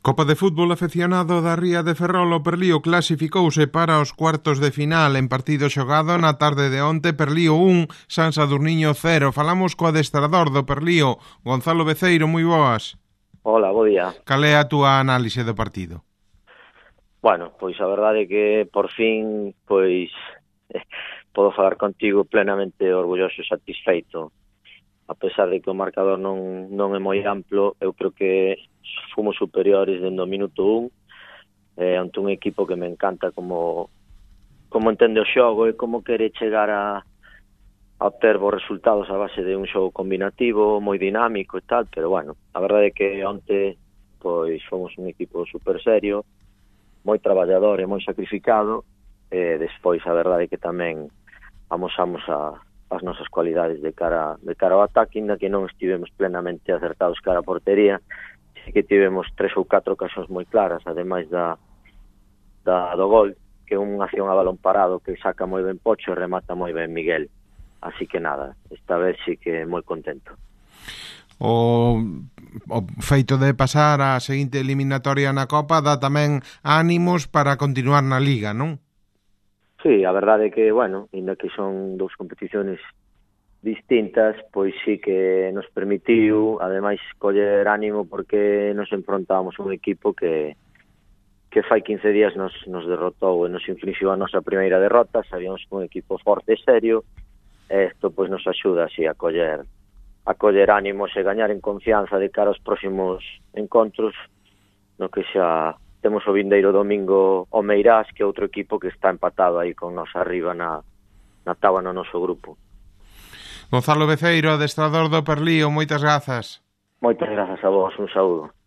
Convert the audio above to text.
Copa de fútbol afeccionado da Ría de Ferrol, o Perlío clasificouse para os cuartos de final en partido xogado na tarde de onte. Perlío 1, San Sadurniño 0. Falamos co adestrador do Perlío, Gonzalo Beceiro. Moi boas. Hola, bo día. Cal é a túa análise do partido? Bueno, pois a verdade é que por fin podo falar contigo plenamente orgulloso e satisfeito. A pesar de que o marcador non é moi amplo, eu creo que fomos superiores dende o minuto 1 ante un equipo que me encanta como entende o xogo e como quere chegar a obter bons resultados a base de un xogo combinativo, moi dinámico e tal, pero bueno, a verdade é que onte pois fomos un equipo super serio, moi traballador e moi sacrificado, e despois a verdade é que tamén amosamos as nosas cualidades de cara ao ataque, ainda que non estivemos plenamente acertados cara a portería. Sí que tivemos 3 ou 4 ocasións moi claras, ademais do gol, que é unha acción a balón parado que saca moi ben Pocho e remata moi ben Miguel. Así que nada, esta vez sí que moi contento. O feito de pasar a seguinte eliminatoria na Copa dá tamén ánimos para continuar na Liga, non? Sí, a verdade é que, bueno, ainda que son dous competiciones distintas, pois sí que nos permitiu, ademais, coller ánimo porque nos enfrontamos un equipo que fai 15 días nos derrotou e nos inflixiu a nosa primeira derrota. Sabíamos que un equipo forte e serio, e isto pois nos axuda así a coller ánimos e gañar en confianza de cara aos próximos encontros, no que xa temos o vindeiro domingo o Meirás, que é outro equipo que está empatado aí con nos arriba na táboa no noso grupo. Gonzalo Beceiro, adestrador do Perlío, moitas grazas. Moitas grazas a vos, un saúdo.